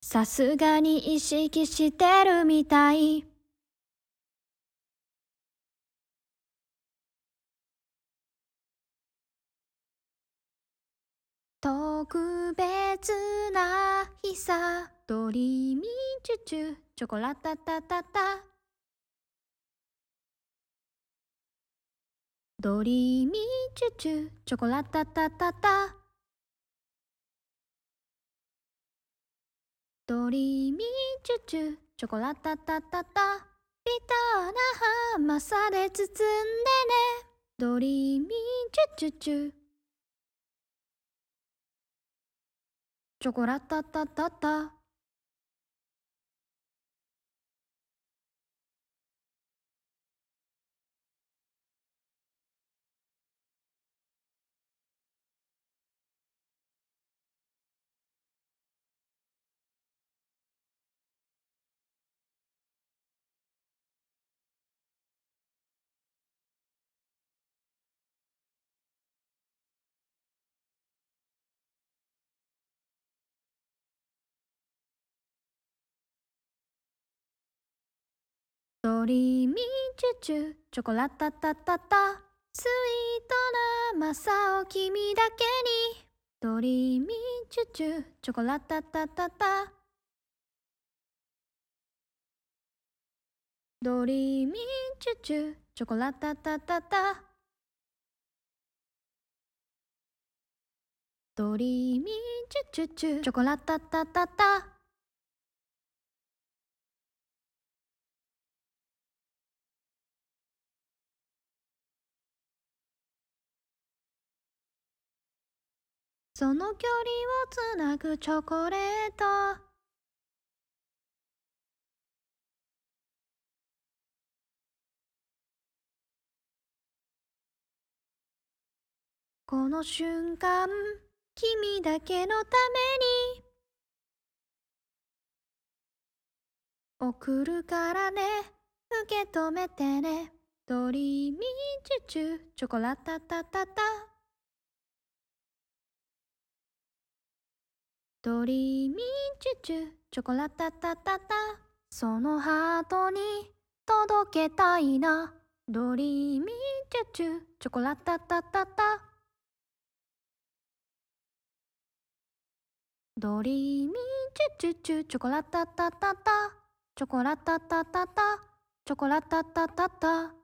さすがに意識してるみたい。特別な日さ、ドリーミーチュチュ、チョコラタタタタ。ドリーミーチュチュ、チョコラタタタタ。ドリーミーチュチュ、チョコラタタタタ。ビターな甘さで包んでね。ドリーミーチュチュチュ。チョコラタタタタ。ドリーミーチュチュ、チョコラタタタタ。スイートな甘さを君だけに。ドリーミーチュチュ、チョコラタタタタ。ドリーミーチュチュ、チョコラタタタタ。ドリーミーチュチュチュ、チョコラタタタタ。その距離をつなぐチョコレート。この瞬間、君だけのために送るからね、受け止めてね。ドリーミーチュチュ、チョコラタタタタ。ドリーミーチュチュ、チョコラタタタタ。そのハートに届けたいな。ドリーミーチュチュ、チョコラタタタタ。ドリーミーチュチュチュ、チョコラタタタタ。チョコラタタタタ。チョコラタタタタ。